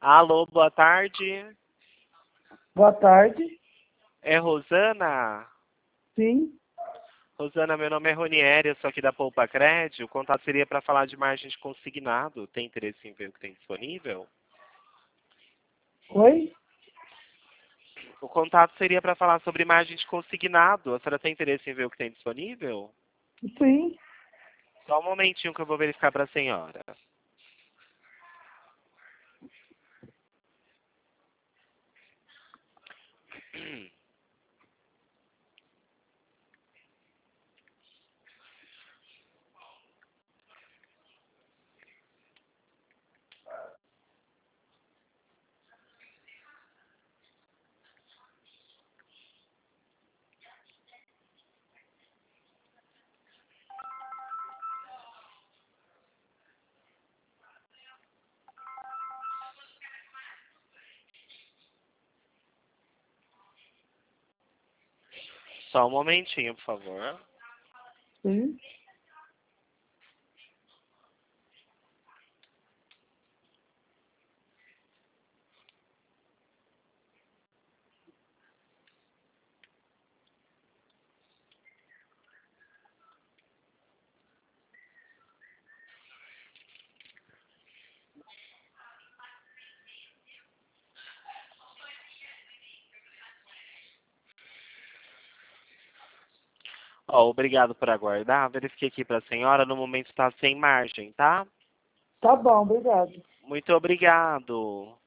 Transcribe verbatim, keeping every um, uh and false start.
Alô, boa tarde. Boa tarde. É Rosana? Sim. Rosana, meu nome é Ronieri, eu sou aqui da Poupa Crédito. O contato seria para falar de margem de consignado. Tem interesse em ver o que tem disponível? Oi? O contato seria para falar sobre margem de consignado. A senhora tem interesse em ver o que tem disponível? Sim. Só um momentinho que eu vou verificar para a senhora. Só um momentinho, por favor. Sim. Ó, obrigado por aguardar. Verifiquei aqui para a senhora. No momento está sem margem, tá? Tá bom, obrigado. Muito obrigado.